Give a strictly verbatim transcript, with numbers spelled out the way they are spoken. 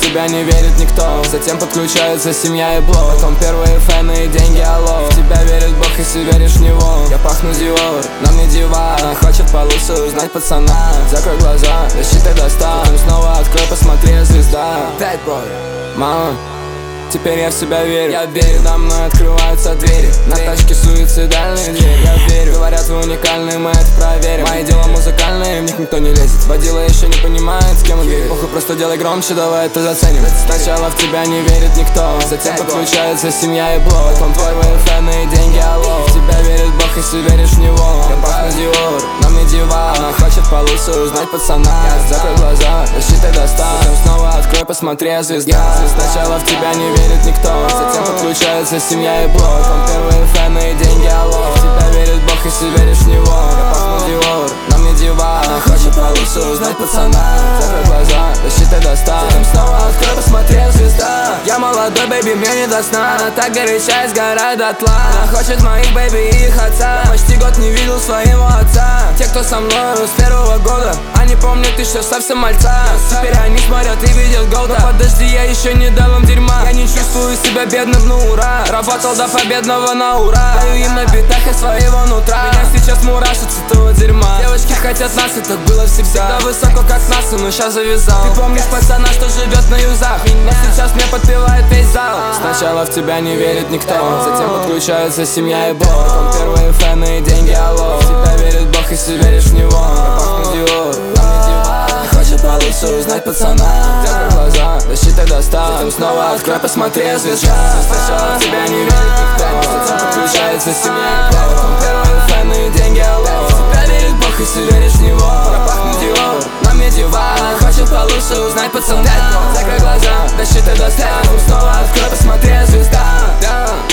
тебя не верит никто. Затем подключается семья и блог. Потом первые фэны и деньги, алло. В тебя верит Бог, если веришь в него. Я пахну Диор, но мне дива. Она хочет получше узнать пацана. Закрой глаза, рассчитай до ста. Потом снова открой, посмотри, звезда. Пять, бро, мама. Теперь я в себя верю, я верю, на мной открываются двери. На тачке суицидальные двери, я верю. Говорят, вы уникальны, мы это проверим. Мои дела музыкальные, в них никто не лезет. Водила еще не понимает, с кем он верит. Похуй, просто делай громче, давай это заценим. Сначала в тебя не верит никто. Затем подключается семья и блог. Потом первые фэны и деньги, алло. В тебя верит Бог, если веришь в него. Я пахну Диор, но мне дива. Она хочет получше узнать пацана. Закрой глаза, рассчитай до ста. Потом снова открой, посмотри, звезда. Сначала в тебя не верит никто. Затем подключается семья и блог. Потом первые фэны и деньги, алло. В тебя верит Бог, если веришь в него. Я пахну Диор, но мне дива. Она хочет получше узнать пацана. Закрой глаза, рассчитай до ста. Затем снова открой, посмотри, звезда. Я молодой, бэйби, мне не до сна. Она так горяча и сгорает дотла. Она хочет моих бэйби и их отца. Почти год не видел своего отца. Те, кто со мной с первого года, они помнят еще совсем мальца. Теперь они смотрят и видят голда. Но подожди, я еще не дал им дерьма. Я не чувствую себя бедным, ну ура. Работал до победного на ура. Даю им на битах из своего нутра. Меня сейчас мурашит с этого дерьма. Девочки хотят нас, и так было всегда. Всегда высоко, как НАСА, но сейчас завязал. Ты помнишь пацана, что живет на юзах? Но сейчас мне подпевает весь зал. Сначала в тебя не верит никто. Затем подключается семья и блог. Потом первые фэны и деньги, алло. В тебя верит Бог, если веришь в него. Я пахну Диор, но мне дива. Хочет получше узнать пацана. Закрой глаза, рассчитай до ста. Затем снова открой, посмотри, звезда. Сначала в тебя не верит никто. Затем подключается семья и блог. Потом первые фэны и деньги, алло. В тебя верит Бог, если веришь в него. Я пахну Диор, но мне дива. Хочет получше узнать пацана. Закрой глаза, рассчитай до ста. Затем снова открой, посмотри, звезда.